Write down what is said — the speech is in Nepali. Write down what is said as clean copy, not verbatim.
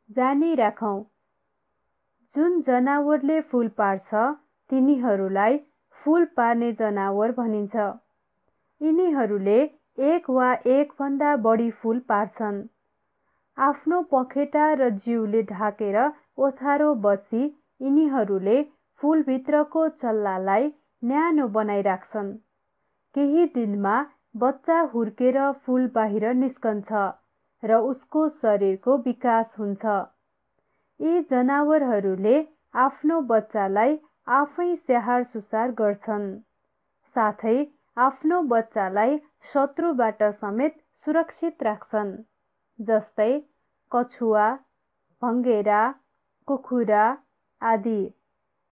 जानिराखौँ। जुन जनावरले फूल पार्छ तिनीहरूलाई फूल पार्ने जनावर भनिन्छ। यिनीहरूले एक वा एकभन्दा बढी फूल पार्छन्। आफ्नो पखेटा र जिउले ढाकेर ओथारो बसी यिनीहरूले फूलभित्रको चल्लालाई न्यानो बनाइराख्छन्। केही दिनमा बच्चा हुर्केर फूल बाहिर निस्कन्छ र उसको शरीरको विकास हुन्छ। यी जनावरहरूले आफ्नो बच्चालाई आफै स्याहार सुसार गर्छन्, साथै आफ्नो बच्चालाई शत्रुबाट समेत सुरक्षित राख्छन्, जस्तै कछुवा, भँगेरा, कुखुरा आदि।